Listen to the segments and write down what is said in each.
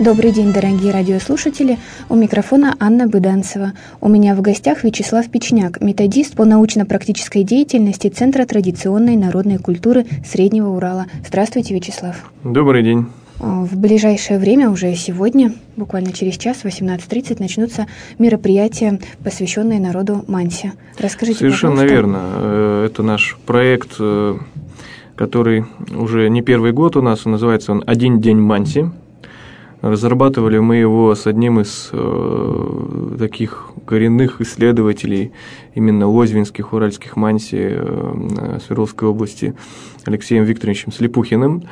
Добрый день, дорогие радиослушатели. У микрофона Анна Быданцева. У меня в гостях Вячеслав Печняк, методист по научно-практической деятельности Центра традиционной народной культуры Среднего Урала. Здравствуйте, Вячеслав. Добрый день. В ближайшее время, уже сегодня, буквально через час, в 18:30, начнутся мероприятия, посвященные народу Манси. Расскажите, Совершенно пожалуйста. верно. Это наш проект, который уже не первый год у нас, называется он «Один день Манси». Разрабатывали мы его с одним из таких коренных исследователей именно лозвинских, уральских манси Свердловской области Алексеем Викторовичем Слепухиным.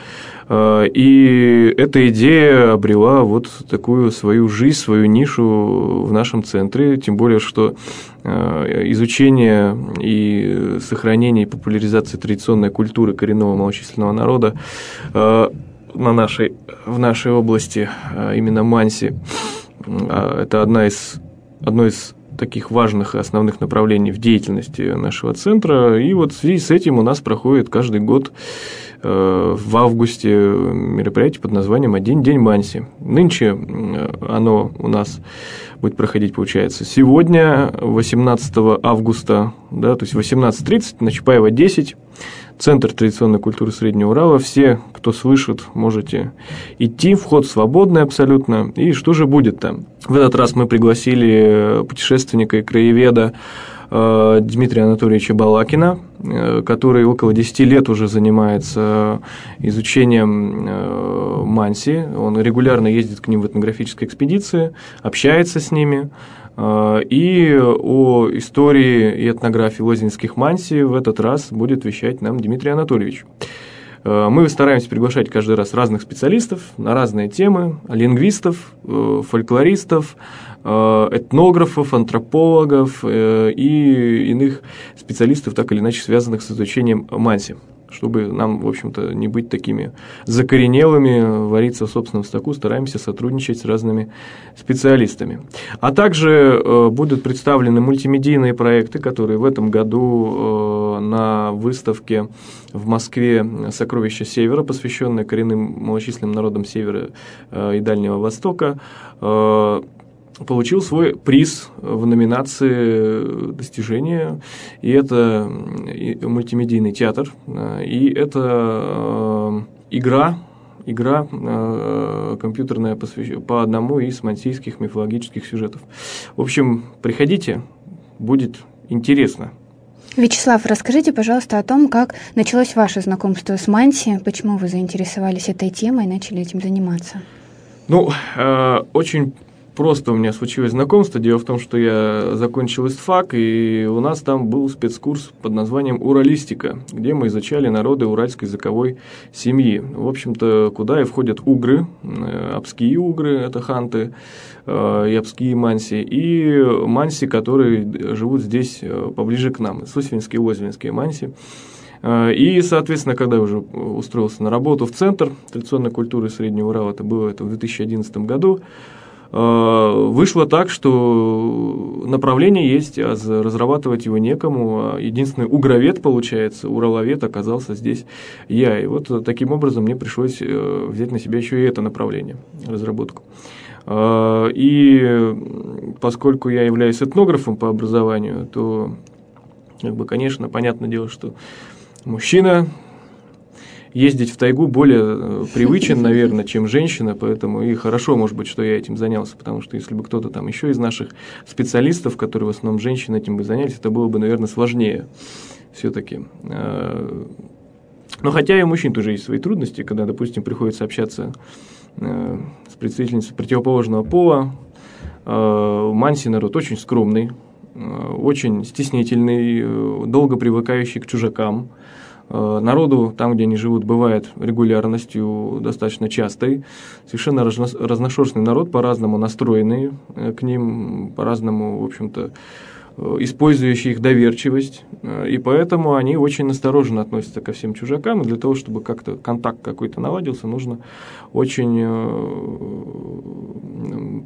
И эта идея обрела вот такую свою жизнь, свою нишу в нашем центре, тем более, что изучение и сохранение и популяризация традиционной культуры коренного малочисленного народа в нашей области, именно Манси, это одно из таких важных и основных направлений в деятельности нашего центра. И вот в связи с этим у нас проходит каждый год в августе мероприятие под названием «Один день Манси». Нынче оно у нас будет проходить, получается, сегодня, 18 августа, да, то есть 18:30, на Чапаева 10, Центр традиционной культуры Среднего Урала. Все, кто слышит, можете идти, вход свободный абсолютно. И что же будет там? В этот раз мы пригласили путешественника и краеведа Дмитрия Анатольевича Балакина, который около 10 лет уже занимается изучением манси. Он регулярно ездит к ним в этнографические экспедиции, общается с ними. И о истории и этнографии лозвинских манси в этот раз будет вещать нам Дмитрий Анатольевич. Мы стараемся приглашать каждый раз разных специалистов на разные темы, лингвистов, фольклористов, этнографов, антропологов и иных специалистов, так или иначе связанных с изучением манси, чтобы нам, в общем-то, не быть такими закоренелыми, вариться в собственном соку, стараемся сотрудничать с разными специалистами. А также будут представлены мультимедийные проекты, которые в этом году на выставке в Москве «Сокровища Севера», посвященная коренным малочисленным народам Севера и Дальнего Востока, получил свой приз в номинации «Достижения», и это мультимедийный театр, и это игра компьютерная по одному из мансийских мифологических сюжетов. В общем, приходите, будет интересно. Вячеслав, расскажите, пожалуйста, о том, как началось ваше знакомство с манси, почему вы заинтересовались этой темой и начали этим заниматься. Очень просто у меня случилось знакомство. Дело в том, что я закончил ИСТФАК, и у нас там был спецкурс под названием «Уралистика», где мы изучали народы уральской языковой семьи. В общем-то, куда и входят угры, обские угры, это ханты, и обские манси, и манси, которые живут здесь поближе к нам, сусвинские и лозвинские манси. И, соответственно, когда я уже устроился на работу в Центр традиционной культуры Среднего Урала, это было в 2011 году, вышло так, что направление есть, а разрабатывать его некому. Единственный угровед, получается, ураловед оказался здесь я. И вот таким образом мне пришлось взять на себя еще и это направление, разработку. И поскольку я являюсь этнографом по образованию, то, конечно, понятное дело, что мужчина ездить в тайгу более привычен, наверное, чем женщина, поэтому и хорошо, может быть, что я этим занялся, потому что если бы кто-то там еще из наших специалистов, которые в основном женщины, этим бы занялись, это было бы, наверное, сложнее все-таки. Но хотя и у мужчин тоже есть свои трудности, когда, допустим, приходится общаться с представительницей противоположного пола. Манси народ очень скромный, очень стеснительный, долго привыкающий к чужакам. Народу, там, где они живут, бывает регулярностью достаточно частой. Совершенно разношерстный народ, по-разному настроенный к ним, по-разному, в общем-то, использующий их доверчивость. И поэтому они очень настороженно относятся ко всем чужакам. И для того, чтобы как-то контакт какой-то наладился, нужно очень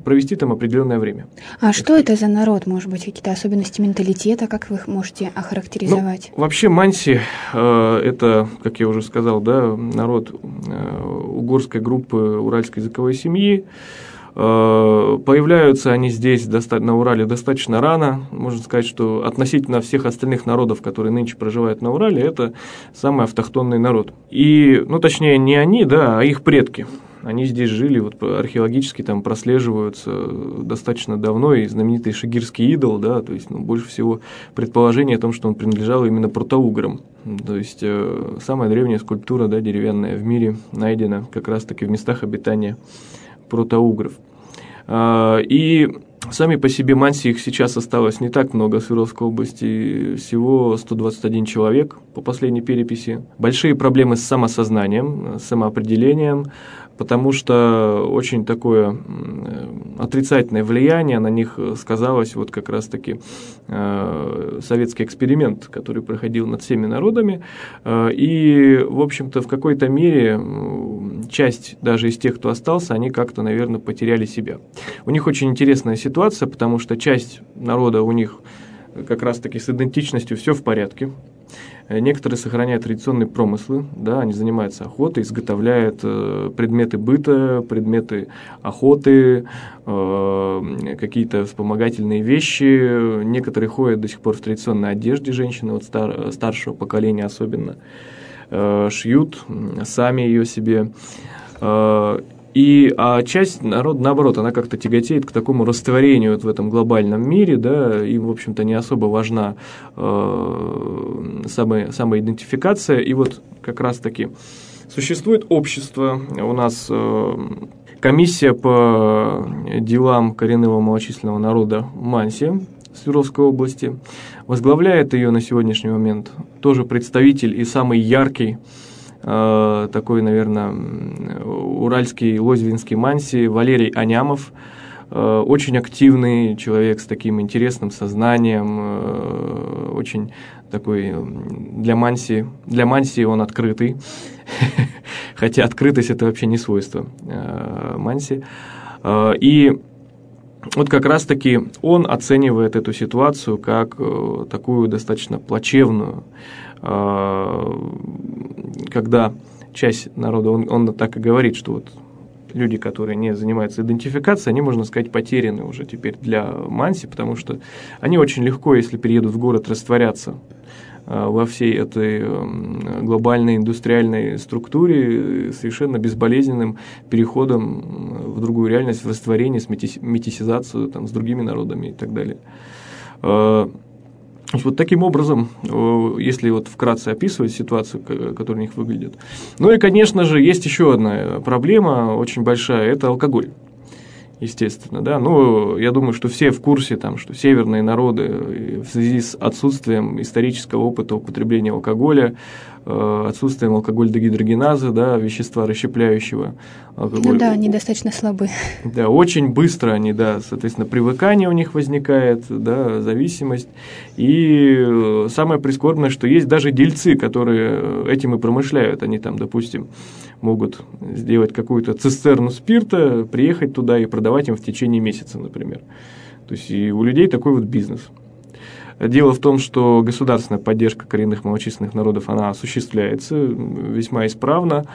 провести там определенное время. А что это за народ? Может быть, какие-то особенности менталитета, как вы их можете охарактеризовать? Вообще манси это, как я уже сказал, да, народ угорской группы уральской языковой семьи. Появляются они здесь, на Урале, достаточно рано. Можно сказать, что относительно всех остальных народов, которые нынче проживают на Урале, это самый автохтонный народ. И, точнее, не они, да, а их предки. Они здесь жили, вот археологически там прослеживаются достаточно давно, и знаменитый шигирский идол, да, то есть больше всего предположение о том, что он принадлежал именно протоуграм. То есть самая древняя скульптура, да, деревянная в мире найдена как раз-таки в местах обитания протоугров. И сами по себе манси, их сейчас осталось не так много в Свердловской области, всего 121 человек по последней переписи. Большие проблемы с самосознанием, с самоопределением, потому что очень такое отрицательное влияние на них сказалось вот как раз-таки советский эксперимент, который проходил над всеми народами. И, в общем-то, в какой-то мере часть даже из тех, кто остался, они как-то, наверное, потеряли себя. У них очень интересная ситуация, потому что часть народа у них как раз-таки с идентичностью все в порядке. Некоторые сохраняют традиционные промыслы, да, они занимаются охотой, изготовляют предметы быта, предметы охоты, какие-то вспомогательные вещи. Некоторые ходят до сих пор в традиционной одежде, женщины вот старшего поколения особенно, шьют сами ее себе. А часть народа, наоборот, она как-то тяготеет к такому растворению вот в этом глобальном мире, да, им, в общем-то, не особо важна самоидентификация. И вот как раз-таки существует общество, у нас комиссия по делам коренного малочисленного народа манси Свердловской области. Возглавляет ее на сегодняшний момент тоже представитель и самый яркий такой, наверное, уральский лозвинский манси Валерий Анямов. Очень активный человек с таким интересным сознанием, очень такой для манси он открытый, хотя открытость это вообще не свойство манси. И вот как раз-таки он оценивает эту ситуацию как такую достаточно плачевную, когда часть народа, он так и говорит, что вот люди, которые не занимаются идентификацией, они, можно сказать, потеряны уже теперь для манси, потому что они очень легко, если переедут в город, растворятся во всей этой глобальной индустриальной структуре совершенно безболезненным переходом в другую реальность, в растворение, с метисизацию там, с другими народами и так далее. Вот таким образом, если вот вкратце описывать ситуацию, которая у них выглядит. Ну и, конечно же, есть еще одна проблема очень большая – это алкоголь. Естественно, да. Ну, я думаю, что все в курсе, там, что северные народы в связи с отсутствием исторического опыта употребления алкоголя, отсутствием алкоголь-дегидрогеназы, да, вещества расщепляющего алкоголь. Ну да, они достаточно слабы. Да, очень быстро они, да, соответственно, привыкание у них возникает, да, зависимость. И самое прискорбное, что есть даже дельцы, которые этим и промышляют. Они там, допустим, могут сделать какую-то цистерну спирта, приехать туда и продавать им в течение месяца, например. То есть и у людей такой вот бизнес. Дело в том, что государственная поддержка коренных малочисленных народов, она осуществляется весьма исправно,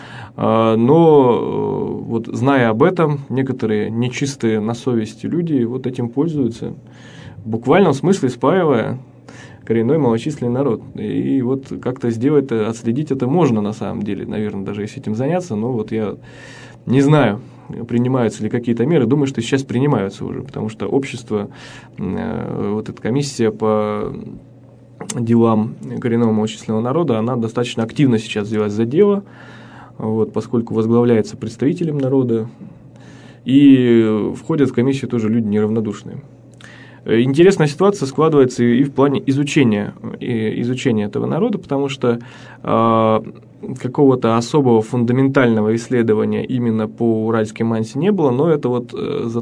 но вот зная об этом, некоторые нечистые на совести люди вот этим пользуются, в буквальном смысле спаивая коренной малочисленный народ. И вот как-то сделать, отследить это можно на самом деле, наверное, даже если этим заняться, но вот я не знаю, принимаются ли какие-то меры. Думаю, что сейчас принимаются уже, потому что общество, вот эта комиссия по делам коренного малочисленного народа, она достаточно активно сейчас взялась за дело, вот, поскольку возглавляется представителем народа, и входят в комиссию тоже люди неравнодушные. Интересная ситуация складывается и в плане изучения этого народа, потому что какого-то особого фундаментального исследования именно по уральской манси не было, но это вот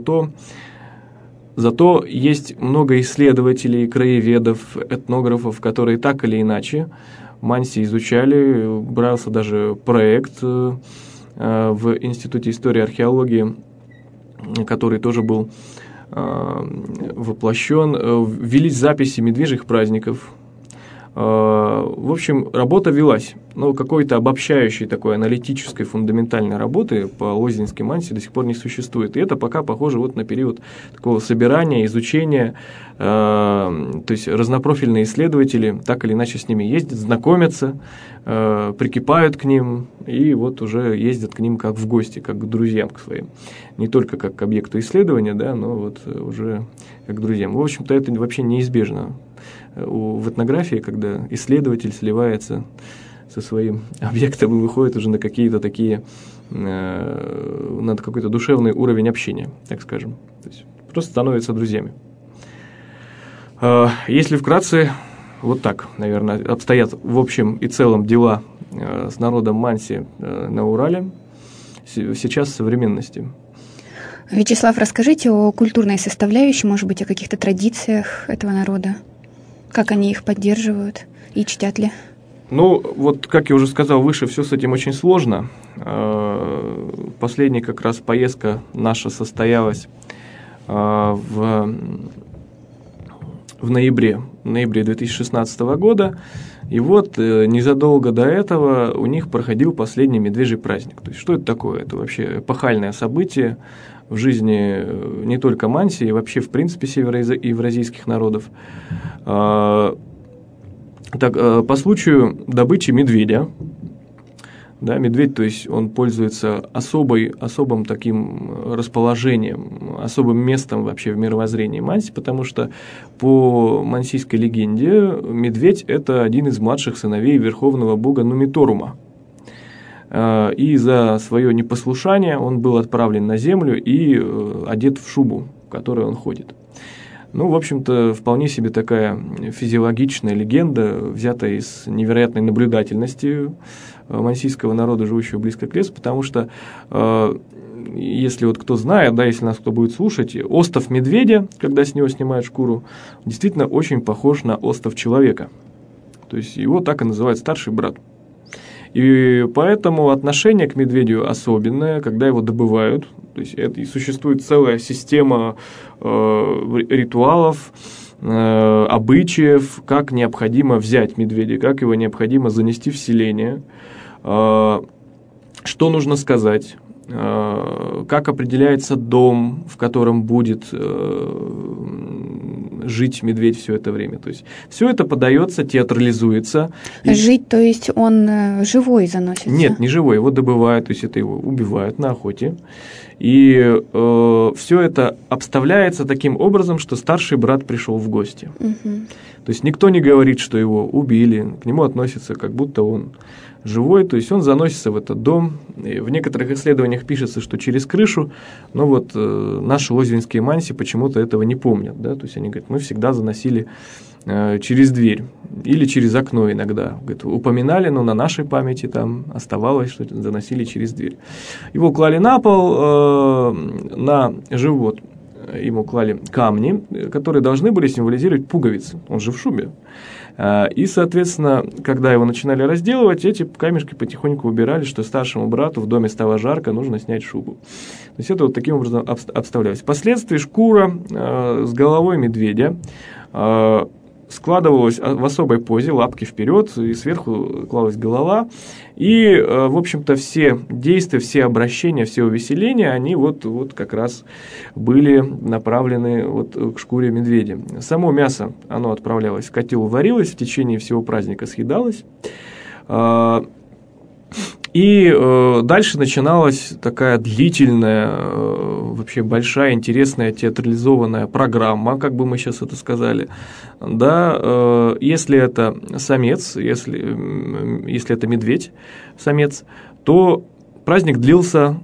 зато есть много исследователей, краеведов, этнографов, которые так или иначе манси изучали. Брался даже проект в Институте истории и археологии который тоже был воплощен, велись записи медвежьих праздников. В общем, работа велась, но какой-то обобщающей такой аналитической фундаментальной работы по лозинской мансе до сих пор не существует. И это пока похоже вот на период такого собирания, изучения, то есть разнопрофильные исследователи так или иначе с ними ездят, знакомятся, прикипают к ним и вот уже ездят к ним как в гости, как к друзьям к своим. Не только как к объекту исследования, да, но вот уже как к друзьям. В общем-то, это вообще неизбежно в этнографии, когда исследователь сливается со своим объектом и выходит уже на какие-то такие, на какой-то душевный уровень общения, так скажем. То есть просто становятся друзьями. Если вкратце, вот так, наверное, обстоят в общем и целом дела с народом манси на Урале сейчас в современности. Вячеслав, расскажите о культурной составляющей, может быть, о каких-то традициях этого народа. Как они их поддерживают и чтят ли? Ну, вот, как я уже сказал выше, все с этим очень сложно. Последняя как раз поездка наша состоялась в ноябре 2016 года. И вот незадолго до этого у них проходил последний медвежий праздник. То есть, что это такое? Это вообще эпохальное событие в жизни не только манси, и вообще, в принципе, североевразийских народов. Так, по случаю добычи медведя, да, медведь, то есть он пользуется особым таким расположением, особым местом вообще в мировоззрении манси, потому что по мансийской легенде медведь – это один из младших сыновей верховного бога Нумиторума. И за свое непослушание он был отправлен на землю и одет в шубу, в которой он ходит. Ну, в общем-то, вполне себе такая физиологичная легенда, взятая из невероятной наблюдательности мансийского народа, живущего близко к лесу, потому что, если вот кто знает, да, если нас кто будет слушать, остов медведя, когда с него снимают шкуру, действительно очень похож на остов человека. То есть его так и называют старший брат. И поэтому отношение к медведю особенное, когда его добывают. То есть это и существует целая система ритуалов, обычаев, как необходимо взять медведя, как его необходимо занести в селение, что нужно сказать, как определяется дом, в котором будет жить медведь все это время. То есть все это подается, театрализуется. Жить, то есть он живой заносится? Нет, не живой, его добывают, то есть это его убивают на охоте. И все это обставляется таким образом, что старший брат пришел в гости. Угу. То есть никто не говорит, что его убили, к нему относятся, как будто он живой, то есть он заносится в этот дом. И в некоторых исследованиях пишется, что через крышу, но вот наши лозинские манси почему-то этого не помнят, да? То есть они говорят, мы всегда заносили через дверь или через окно иногда. Говорят, упоминали, но на нашей памяти там оставалось, что заносили через дверь. Его клали на пол, на живот ему клали камни, которые должны были символизировать пуговицы, он же в шубе. И, соответственно, когда его начинали разделывать, эти камешки потихоньку убирали, что старшему брату в доме стало жарко, нужно снять шубу. То есть это вот таким образом обставлялось. Впоследствии шкура с головой медведя складывалась в особой позе, лапки вперед, и сверху клалась голова. И, в общем-то, все действия, все обращения, все увеселения, они вот как раз были направлены вот к шкуре медведя. Само мясо, оно отправлялось в котел, варилось, в течение всего праздника съедалось. И дальше начиналась такая длительная, вообще большая, интересная театрализованная программа, как бы мы сейчас это сказали. Да, если это самец, если это медведь, самец, то праздник длился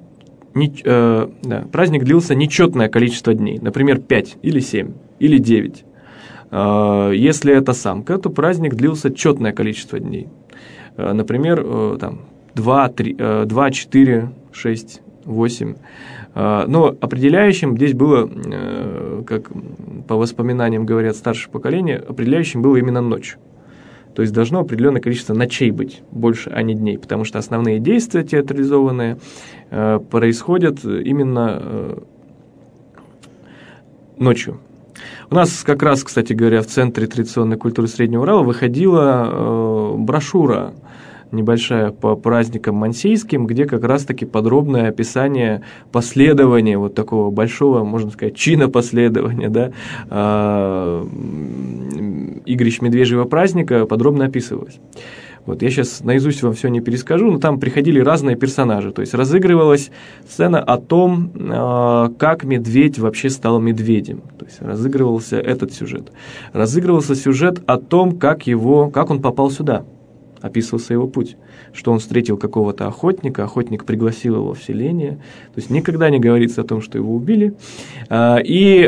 нечетное количество дней, например, 5 или 7 или 9. Если это самка, то праздник длился четное количество дней. Например, там 2, 4, 6, 8. Но определяющим здесь было, как по воспоминаниям говорят старшее поколение, определяющим было именно ночь. То есть должно определенное количество ночей быть, больше, а не дней, потому что основные действия театрализованные происходят именно ночью. У нас как раз, кстати говоря, в Центре традиционной культуры Среднего Урала выходила брошюра небольшая по праздникам мансийским, где как раз-таки подробное описание последования вот такого большого, можно сказать, чина последования, да, игрищ медвежьего праздника подробно описывалось. Вот я сейчас наизусть вам все не перескажу, но там приходили разные персонажи, то есть разыгрывалась сцена о том, как медведь вообще стал медведем, то есть разыгрывался этот сюжет. Разыгрывался сюжет о том, как он попал сюда, описывался его путь, что он встретил какого-то охотника, охотник пригласил его в селение, то есть никогда не говорится о том, что его убили, и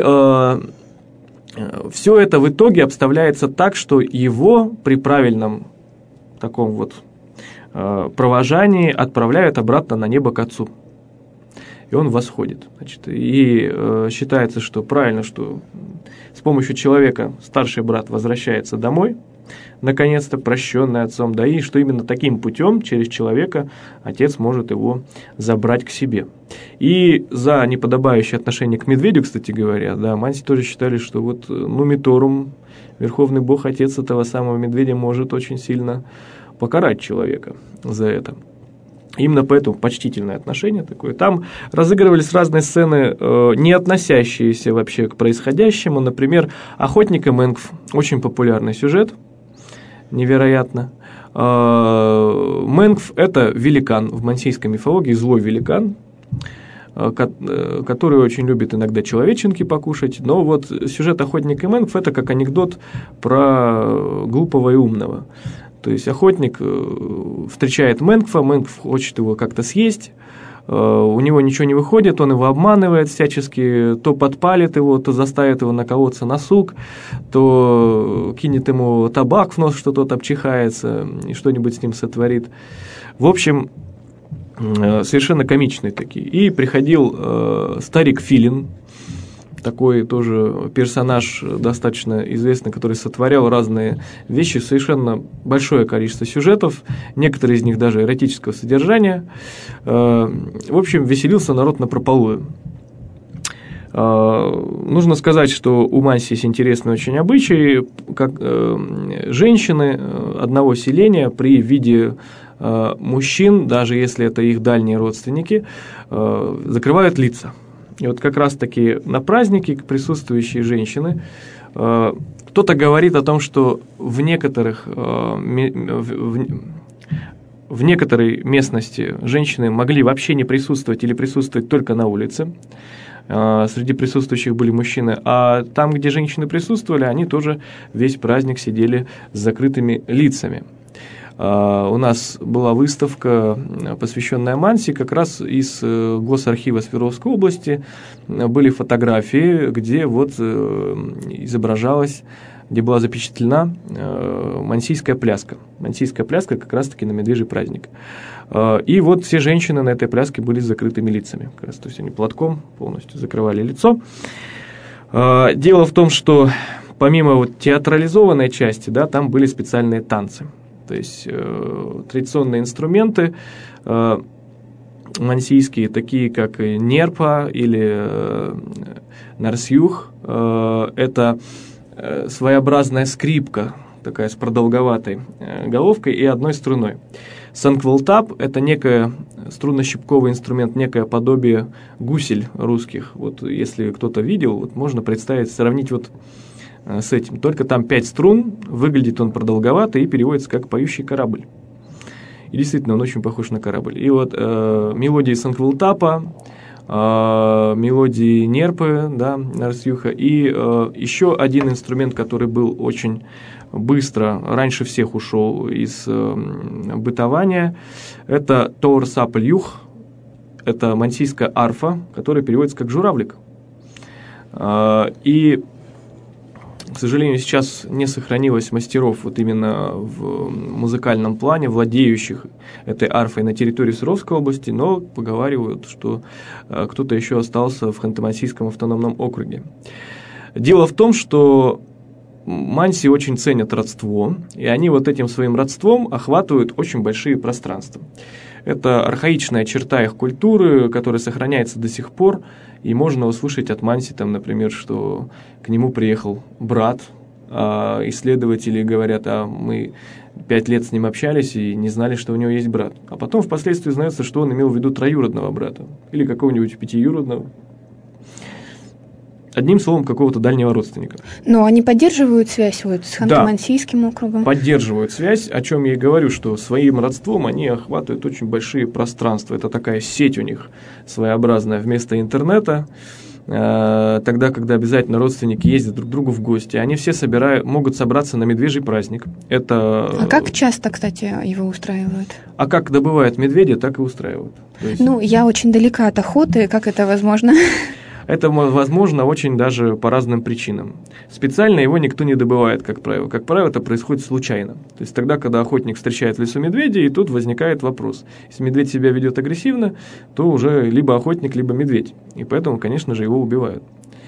все это в итоге обставляется так, что его при правильном таком вот провожании отправляют обратно на небо к отцу. И он восходит. Значит, и считается, что правильно, что с помощью человека старший брат возвращается домой, наконец-то прощенный отцом, да, и что именно таким путем, через человека, отец может его забрать к себе. И за неподобающее отношение к медведю, кстати говоря, да, манси тоже считали, что вот Нумиторум, верховный бог, отец этого самого медведя, может очень сильно покарать человека за это. Именно поэтому почтительное отношение такое. Там разыгрывались разные сцены, не относящиеся вообще к происходящему. Например, «Охотник и Менгв». Очень популярный сюжет, невероятно. Менгв – это великан в мансийской мифологии, злой великан, который очень любит иногда человеченки покушать. Но вот сюжет «Охотник и Менгв» – это как анекдот про глупого и умного. То есть охотник встречает Менгва, Менгв хочет его как-то съесть, у него ничего не выходит, он его обманывает всячески, то подпалит его, то заставит его наколоться на сук, то кинет ему табак в нос, что тот обчихается и что-нибудь с ним сотворит. В общем, совершенно комичные такие. И приходил старик Филин, такой тоже персонаж достаточно известный, который сотворял разные вещи, совершенно большое количество сюжетов, некоторые из них даже эротического содержания. В общем, веселился народ напропалую. Нужно сказать, что у манси есть интересный очень обычай, как женщины одного селения при виде мужчин, даже если это их дальние родственники, закрывают лица. И вот как раз-таки на празднике присутствующие женщины, кто-то говорит о том, что в некоторой местности женщины могли вообще не присутствовать или присутствовать только на улице. Среди присутствующих были мужчины, а там, где женщины присутствовали, они тоже весь праздник сидели с закрытыми лицами. У нас была выставка, посвященная манси, как раз из Госархива Свердловской области были фотографии, где вот изображалась, где была запечатлена мансийская пляска. Мансийская пляска как раз-таки на медвежий праздник. И вот все женщины на этой пляске были с закрытыми лицами. Как раз, то есть они платком полностью закрывали лицо. Дело в том, что помимо вот театрализованной части, да, там были специальные танцы. То есть традиционные инструменты мансийские, такие как нерпа или нарсюх, это своеобразная скрипка, такая с продолговатой головкой и одной струной. Сангвалтап – это некая струнно-щипковый инструмент, некое подобие гусель русских. Вот если кто-то видел, вот можно представить, сравнить вот с этим. Только там 5 струн, выглядит он продолговато и переводится как «поющий корабль». И действительно, он очень похож на корабль. И вот мелодии Сангвалтапа, мелодии нерпы, да, нарсюха, и еще один инструмент, который был очень быстро, раньше всех ушел из бытования, это тоор-сапаль-юх, это мансийская арфа, которая переводится как «журавлик». И к сожалению, сейчас не сохранилось мастеров вот именно в музыкальном плане, владеющих этой арфой на территории Свердловской области, но поговаривают, что кто-то еще остался в Ханты-Мансийском автономном округе. Дело в том, что манси очень ценят родство, и они вот этим своим родством охватывают очень большие пространства. Это архаичная черта их культуры, которая сохраняется до сих пор, и можно услышать от Манси, там, например, что к нему приехал брат, а исследователи говорят, а мы 5 лет с ним общались и не знали, что у него есть брат. А потом впоследствии узнается, что он имел в виду троюродного брата или какого-нибудь пятиюродного. Одним словом, какого-то дальнего родственника. Но они поддерживают связь вот с Ханты-Мансийским округом? Поддерживают связь, о чем я и говорю, что своим родством они охватывают очень большие пространства. Это такая сеть у них своеобразная вместо интернета. Тогда, когда обязательно родственники ездят друг к другу в гости, они все могут собраться на медвежий праздник. А как часто, кстати, его устраивают? А как добывают медведя, так и устраивают. Я очень далека от охоты, как это возможно? Это возможно очень даже по разным причинам. Специально его никто не добывает, как правило. Как правило, это происходит случайно. То есть тогда, когда охотник встречает в лесу медведя, и тут возникает вопрос. Если медведь себя ведет агрессивно, то уже либо охотник, либо медведь. И поэтому, конечно же, его убивают.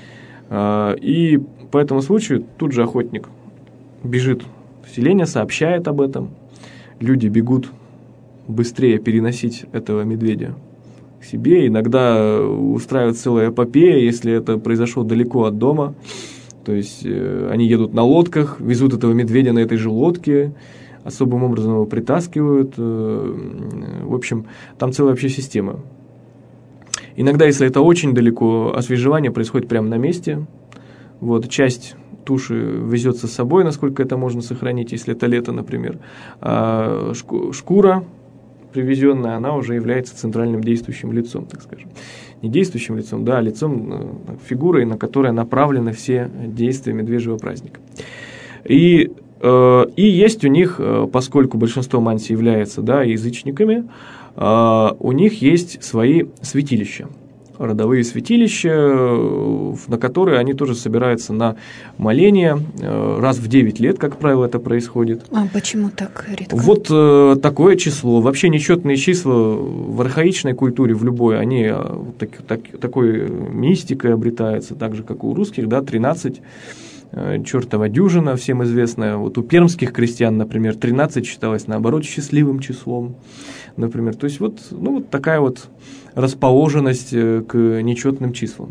И по этому случаю тут же охотник бежит в селение, сообщает об этом. Люди бегут быстрее переносить этого медведя к себе, иногда устраивают целая эпопея, если это произошло далеко от дома, то есть они едут на лодках, везут этого медведя на этой же лодке, особым образом его притаскивают, в общем, там целая вообще система. Иногда, если это очень далеко, освежевание происходит прямо на месте, часть туши везется с собой, насколько это можно сохранить, если это лето, например, а шкура привезенная, она уже является центральным действующим лицом, так скажем. Не действующим лицом, а лицом, фигурой, на которой направлены все действия медвежьего праздника. И есть у них, поскольку большинство манси является язычниками, у них есть свои святилища. Родовые святилища, на которые они тоже собираются на моления. Раз в 9 лет, как правило, это происходит. А почему так редко? Такое число. Вообще нечетные числа в архаичной культуре, в любой, они такой мистикой обретаются, так же, как у русских, 13. Чертова дюжина, всем известная. У пермских крестьян, например, 13 считалось, наоборот, счастливым числом. Например. То есть такая расположенность к нечетным числам.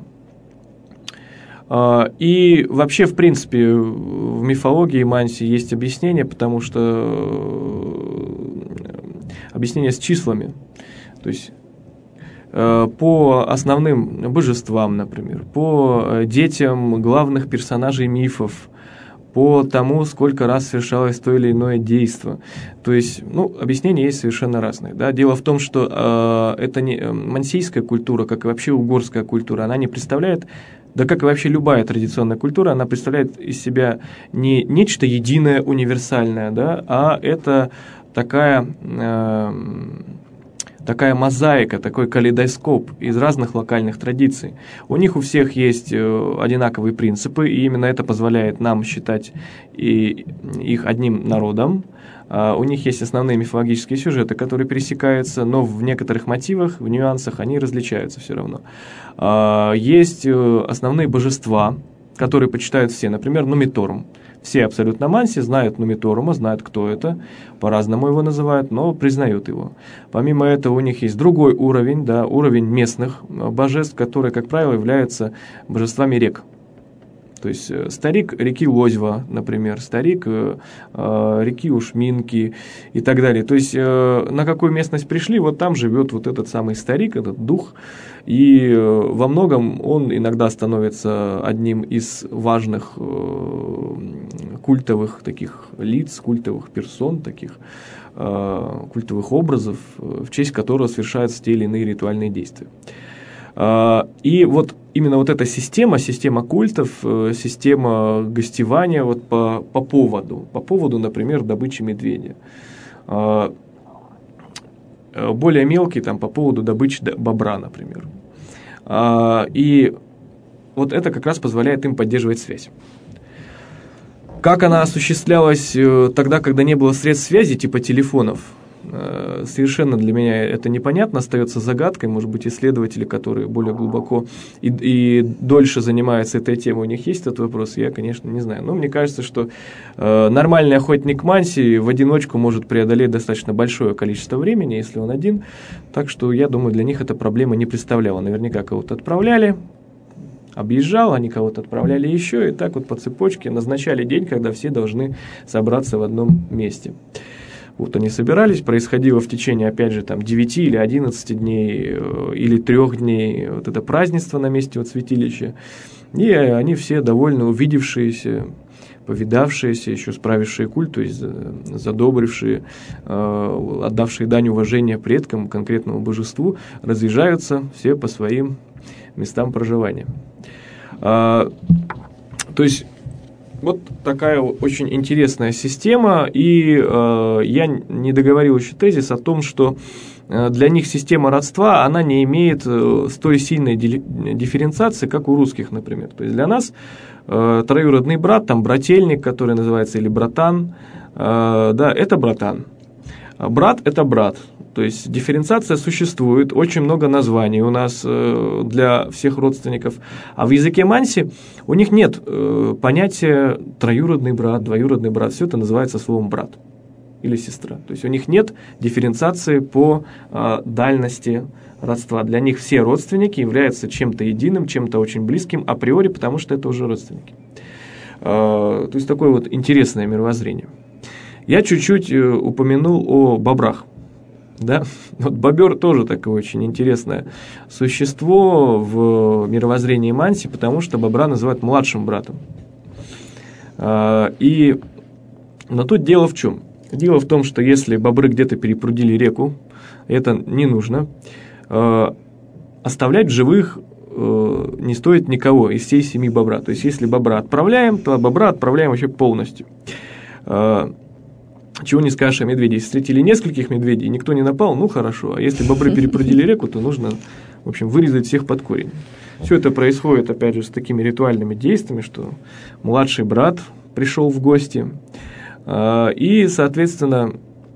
И вообще, в принципе, в мифологии манси есть объяснение, потому что объяснение с числами. То есть по основным божествам, например, по детям главных персонажей мифов, по тому, сколько раз совершалось то или иное действие. То есть, объяснения есть совершенно разные. Да? Дело в том, что это не мансийская культура, как и вообще угорская культура, она не представляет, да как и вообще любая традиционная культура, она представляет из себя не нечто единое, универсальное, а это такая мозаика, такой калейдоскоп из разных локальных традиций. У них у всех есть одинаковые принципы, и именно это позволяет нам считать их одним народом. У них есть основные мифологические сюжеты, которые пересекаются, но в некоторых мотивах, в нюансах они различаются все равно. Есть основные божества, которые почитают все, например, Нумиторум. Все абсолютно манси знают Нумиторума, знают, кто это, по-разному его называют, но признают его. Помимо этого у них есть другой уровень, уровень местных божеств, которые, как правило, являются божествами рек. То есть старик реки Лозьва, например, старик реки Ушминки и так далее. То есть на какую местность пришли, там живет этот самый старик, этот дух. И во многом он иногда становится одним из важных культовых таких лиц, культовых персон, таких культовых образов, в честь которого совершаются те или иные ритуальные действия. И именно эта система культов, система гостевания по поводу, например, добычи медведя. Более мелкий по поводу добычи бобра, например. И это как раз позволяет им поддерживать связь. Как она осуществлялась тогда, когда не было средств связи, типа телефонов? совершенно для меня это непонятно, остается загадкой. Может быть, исследователи, которые более глубоко и дольше занимаются этой темой, у них есть этот вопрос, я, конечно, не знаю. Но мне кажется, что нормальный охотник манси в одиночку может преодолеть достаточно большое количество времени, если он один. Так что, я думаю, для них эта проблема не представляла. Наверняка кого-то отправляли, объезжал, они кого-то отправляли еще, и так вот по цепочке назначали день, когда все должны собраться в одном месте. Вот они собирались, происходило в течение, опять же, там, 9 или 11 дней, или 3 дней, вот это празднество на месте вот святилища, и они все довольно увидевшиеся, повидавшиеся, еще справившие культ, то есть задобрившие, отдавшие дань уважения предкам, конкретному божеству, разъезжаются все по своим местам проживания. То есть вот такая очень интересная система, и я не договорил еще тезис о том, что для них система родства, она не имеет той сильной дифференциации, как у русских, например. То есть для нас троюродный брат, там брательник, который называется, или братан, да, это братан. Брат – это брат. То есть дифференциация существует, очень много названий у нас для всех родственников. А в языке манси у них нет понятия троюродный брат, двоюродный брат. Все это называется словом брат или сестра. То есть у них нет дифференциации по дальности родства. Для них все родственники являются чем-то единым, чем-то очень близким априори, потому что это уже родственники. То есть такое вот интересное мировоззрение. Я чуть-чуть упомянул о бобрах. Да? Вот бобер тоже такое очень интересное существо в мировоззрении манси, потому что бобра называют младшим братом. Но тут дело в чем? Дело в том, что если бобры где-то перепрудили реку, это не нужно, оставлять в живых не стоит никого из всей семьи бобра. То есть если бобра отправляем, то бобра отправляем вообще полностью. Чего не скажешь о медведе. Если встретили нескольких медведей, никто не напал, ну хорошо. А если бобры перепрудили реку, то нужно, в общем, вырезать всех под корень. Все это происходит, опять же, с такими ритуальными действиями, что младший брат пришел в гости. И, соответственно,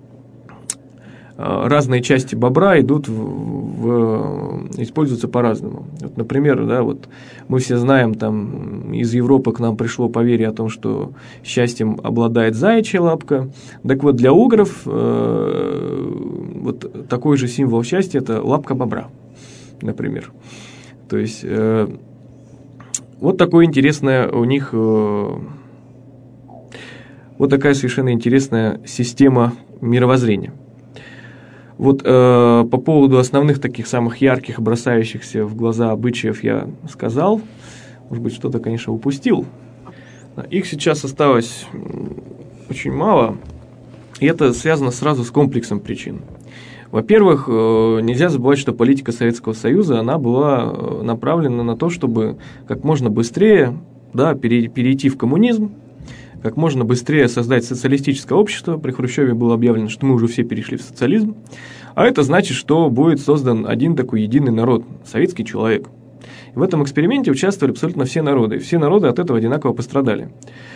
разные части бобра используются по-разному. Вот, например, да, вот мы все знаем, там, из Европы к нам пришло поверье о том, что счастьем обладает заячья лапка. Так вот, для угров вот такой же символ счастья – это лапка бобра, например. То есть, вот такое интересное у них, вот такая совершенно интересная система мировоззрения. Вот по поводу основных таких самых ярких, бросающихся в глаза обычаев я сказал. Может быть, что-то, конечно, упустил. Их сейчас осталось очень мало, и это связано сразу с комплексом причин. Во-первых, нельзя забывать, что политика Советского Союза, она была направлена на то, чтобы как можно быстрее, да, перейти в коммунизм, как можно быстрее создать социалистическое общество. При Хрущеве было объявлено, что мы уже все перешли в социализм. А это значит, что будет создан один такой единый народ, советский человек. И в этом эксперименте участвовали абсолютно все народы. И все народы от этого одинаково пострадали.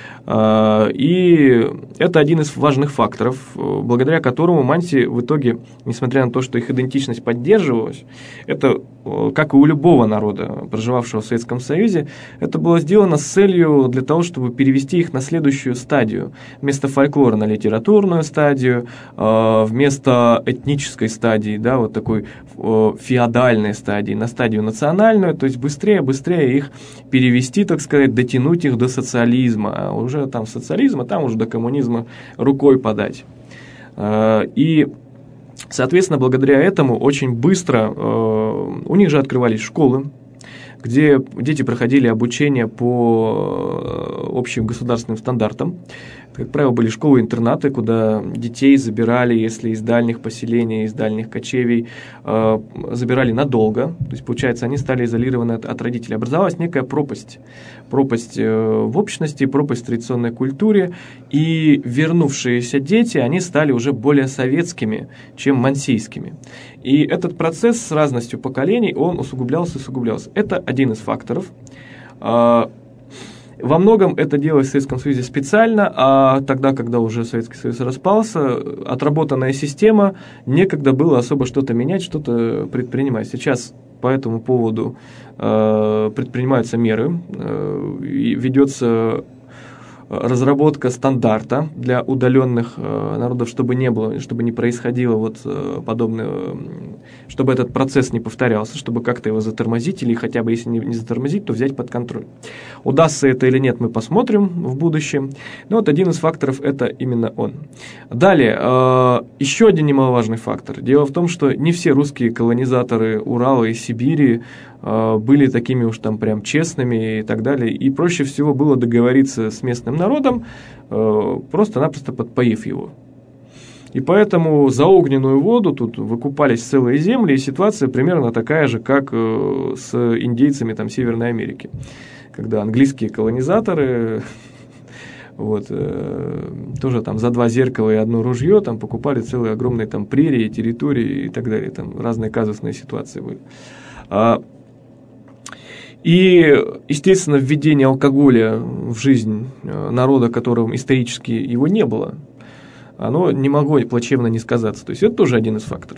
И это один из важных факторов, благодаря которому манси в итоге, несмотря на то, что их идентичность поддерживалась, это, как и у любого народа, проживавшего в Советском Союзе, это было сделано с целью для того, чтобы перевести их на следующую стадию. Вместо фольклора на литературную стадию, вместо этнической стадии, да, вот такой феодальной стадии, на стадию национальную, то есть быстрее их перевести, так сказать, дотянуть их до социализма. Уже там социализма, там уже до коммунизма рукой подать. И, соответственно, благодаря этому очень быстро у них же открывались школы, где дети проходили обучение по общим государственным стандартам. Как правило, были школы-интернаты, куда детей забирали, если из дальних поселений, из дальних кочевий, забирали надолго. То есть, получается, они стали изолированы от родителей. Образовалась некая пропасть. Пропасть в общности, пропасть в традиционной культуре. И вернувшиеся дети, они стали уже более советскими, чем мансийскими. И этот процесс с разностью поколений, он усугублялся и усугублялся. Это один из факторов. во многом это делалось в Советском Союзе специально, а тогда, когда уже Советский Союз распался, отработанная система, некогда было особо что-то менять, что-то предпринимать. Сейчас по этому поводу предпринимаются меры, ведется разработка стандарта для удаленных народов, чтобы не происходило вот подобное, чтобы этот процесс не повторялся, чтобы как-то его затормозить, или хотя бы, если не затормозить, то взять под контроль. Удастся это или нет, мы посмотрим в будущем. Но вот один из факторов – это именно он. Далее, еще один немаловажный фактор. Дело в том, что не все русские колонизаторы Урала и Сибири были такими уж там прям честными и так далее. И проще всего было договориться с местным народом, просто-напросто подпоив его. И поэтому за огненную воду тут выкупались целые земли, и ситуация примерно такая же, как с индейцами там, Северной Америки. Когда английские колонизаторы тоже там за 2 зеркала и 1 ружье там, покупали целые огромные там, прерии, территории и так далее. Там разные казусные ситуации были. И, естественно, введение алкоголя в жизнь народа, которым исторически его не было, оно не могло плачевно не сказаться. То есть это тоже один из факторов.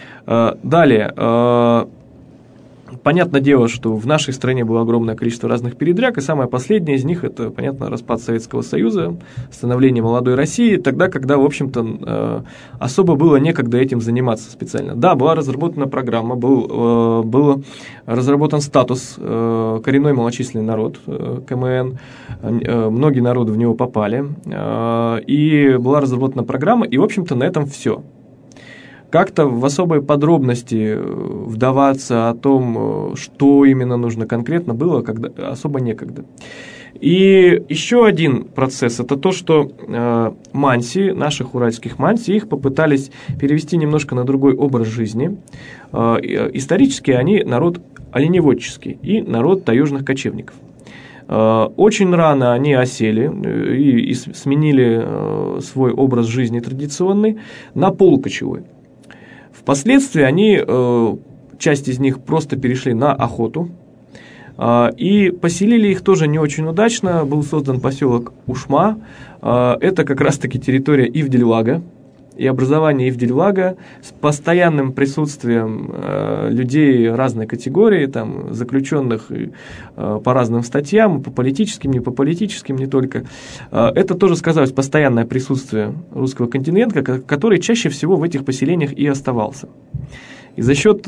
Далее. Понятное дело, что в нашей стране было огромное количество разных передряг, и самое последнее из них – это, понятно, распад Советского Союза, становление молодой России, тогда, когда, в общем-то, особо было некогда этим заниматься специально. Да, была разработана программа, был разработан статус «Коренной малочисленный народ», КМН, многие народы в него попали, и была разработана программа, и, в общем-то, на этом все. Как-то в особые подробности вдаваться о том, что именно нужно конкретно, было особо некогда. И еще один процесс – это то, что манси, наших уральских манси, их попытались перевести немножко на другой образ жизни. Исторически они народ оленеводческий и народ таежных кочевников. Очень рано они осели и сменили свой образ жизни традиционный на полукочевой. Впоследствии часть из них просто перешли на охоту, и поселили их тоже не очень удачно. Был создан поселок Ушма, это как раз-таки территория Ивдель-Лага, и образование Ивдель-Лага с постоянным присутствием людей разной категории, там, заключенных по разным статьям, по политическим, не по политическим, не только. Это тоже сказалось постоянное присутствие русского контингента, который чаще всего в этих поселениях и оставался. И за счет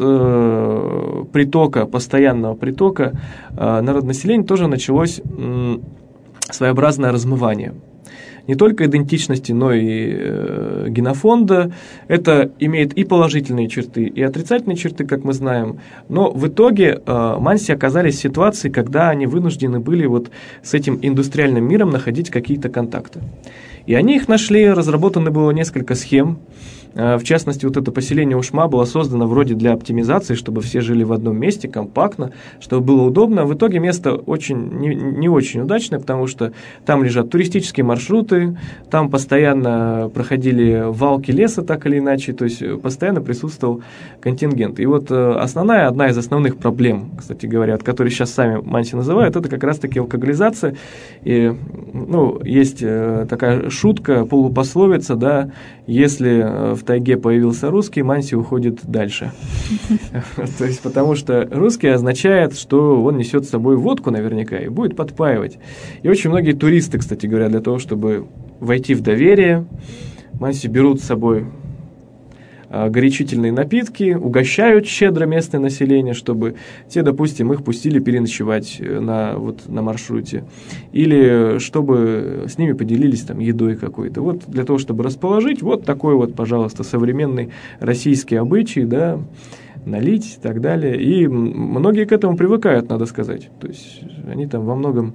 постоянного притока народонаселения тоже началось своеобразное размывание. Не только идентичности, но и генофонда. Это имеет и положительные черты, и отрицательные черты, как мы знаем. Но в итоге манси оказались в ситуации, когда они вынуждены были вот с этим индустриальным миром находить какие-то контакты. И они их нашли, разработано было несколько схем. В частности, вот это поселение Ушма было создано вроде для оптимизации, чтобы все жили в одном месте, компактно, чтобы было удобно. В итоге место не очень удачное, потому что там лежат туристические маршруты, там постоянно проходили валки леса, так или иначе, то есть постоянно присутствовал контингент. И вот одна из основных проблем, кстати говоря, от которой сейчас сами манси называют, это как раз-таки алкоголизация. И, есть такая шутка, полупословица, да, если в тайге появился русский, манси уходит дальше. То есть, потому что русский означает, что он несет с собой водку наверняка и будет подпаивать. И очень многие туристы, кстати говоря, для того, чтобы войти в доверие, манси берут с собой горячительные напитки, угощают щедро местное население, чтобы те, допустим, их пустили переночевать на маршруте, или чтобы с ними поделились там едой какой-то. Вот для того, чтобы расположить, вот такой вот, пожалуйста, современный российский обычай, да, налить и так далее. И многие к этому привыкают, надо сказать. То есть они там во многом...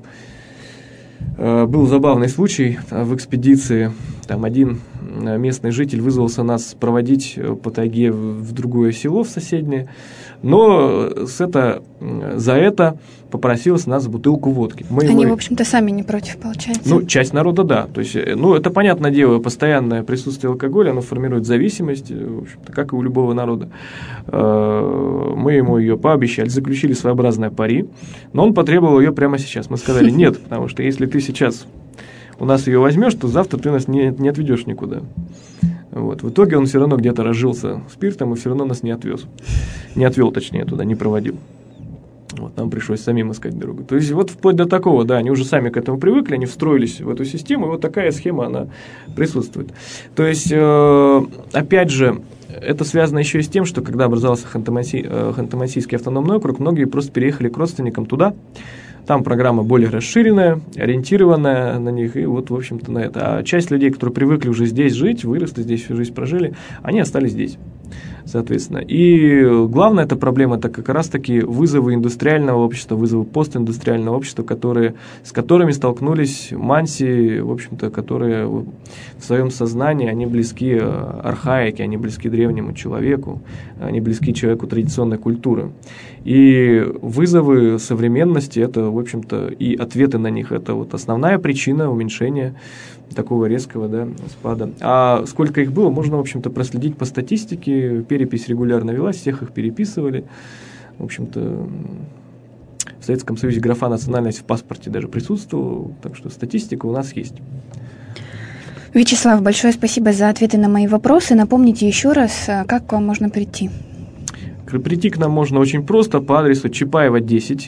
Был забавный случай в экспедиции, там один местный житель вызвался нас проводить по тайге в другое село, в соседнее, но это за это попросил с нас бутылку водки. Они, в общем-то, сами не против, получается. Ну, часть народа, да. То есть, это понятное дело, постоянное присутствие алкоголя, оно формирует зависимость, в общем-то, как и у любого народа. Мы ему ее пообещали, заключили своеобразное пари, но он потребовал ее прямо сейчас. Мы сказали нет, потому что если ты сейчас у нас ее возьмешь, то завтра ты нас не отведешь никуда. Вот. В итоге он все равно где-то разжился спиртом и все равно нас не отвез. Не отвел, точнее, туда, не проводил. Вот, нам пришлось самим искать дорогу. То есть, вот вплоть до такого, да, они уже сами к этому привыкли, они встроились в эту систему, и вот такая схема, она присутствует. То есть, опять же, это связано еще и с тем, что когда образовался Ханты-Мансийский автономный округ, многие просто переехали к родственникам туда. Там программа более расширенная, ориентированная на них, и вот, в общем-то, на это. А часть людей, которые привыкли уже здесь жить, выросли здесь, всю жизнь прожили, они остались здесь, соответственно. И главная эта проблема – это как раз-таки вызовы индустриального общества, вызовы постиндустриального общества, с которыми столкнулись манси, в общем-то, которые в своем сознании, они близки архаике, они близки древнему человеку, они близки человеку традиционной культуры. И вызовы современности – это, в общем-то, и ответы на них – это вот основная причина уменьшения такого резкого, да, спада. А сколько их было, можно, в общем-то, проследить по статистике. Перепись регулярно велась, всех их переписывали. В общем-то, в Советском Союзе графа «национальность» в паспорте даже присутствовала, так что статистика у нас есть. Вячеслав, большое спасибо за ответы на мои вопросы. Напомните еще раз, как к вам можно прийти. Прийти к нам можно очень просто по адресу Чапаева, 10,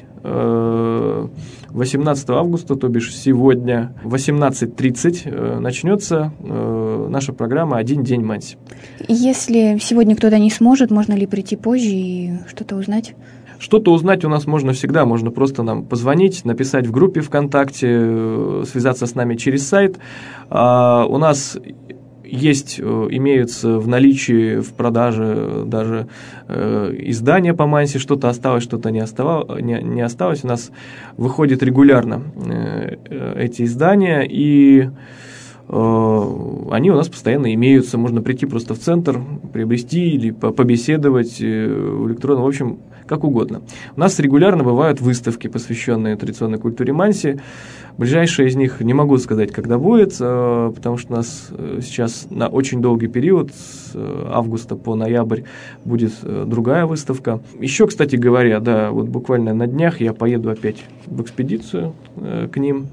18 августа, то бишь сегодня, в 18:30 начнется наша программа «Один день Манси». Если сегодня кто-то не сможет, можно ли прийти позже и что-то узнать? Что-то узнать у нас можно всегда, можно просто нам позвонить, написать в группе ВКонтакте, связаться с нами через сайт. У нас имеются в наличии, в продаже даже издания по Манси, что-то осталось, что-то не осталось. У нас выходят регулярно эти издания, и они у нас постоянно имеются. Можно прийти просто в центр, приобрести или побеседовать в электронном, в общем, как угодно. У нас регулярно бывают выставки, посвященные традиционной культуре Манси. Ближайшая из них не могу сказать, когда будет, потому что у нас сейчас на очень долгий период, с августа по ноябрь, будет другая выставка. Еще, кстати говоря, да, вот буквально на днях я поеду опять в экспедицию к ним,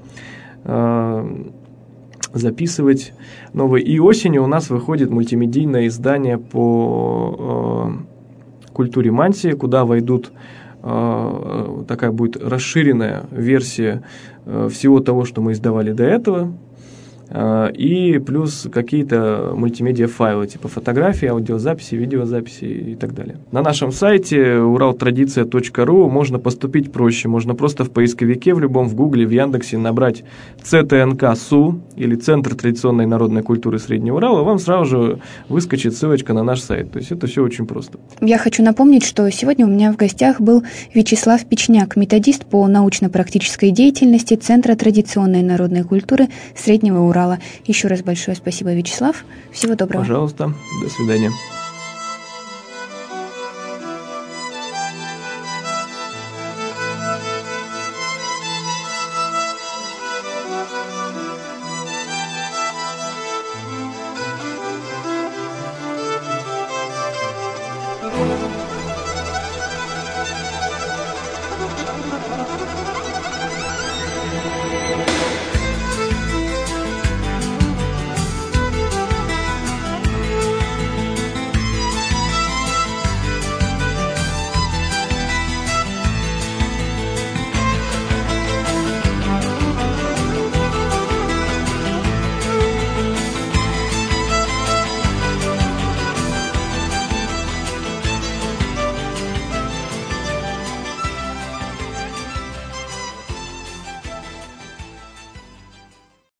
записывать новые. И осенью у нас выходит мультимедийное издание по культуре Манси, куда войдут такая будет расширенная версия всего того, что мы издавали до этого, и плюс какие-то мультимедиа-файлы, типа фотографии, аудиозаписи, видеозаписи и так далее. На нашем сайте uraltradiция.ru можно поступить проще. Можно просто в поисковике, в любом, в Гугле, в Яндексе набрать ЦТНК-СУ или Центр традиционной народной культуры Среднего Урала, вам сразу же выскочит ссылочка на наш сайт. То есть это все очень просто. Я хочу напомнить, что сегодня у меня в гостях был Вячеслав Печняк, методист по научно-практической деятельности Центра традиционной народной культуры Среднего Урала. Еще раз большое спасибо, Вячеслав. Всего доброго. Пожалуйста. До свидания.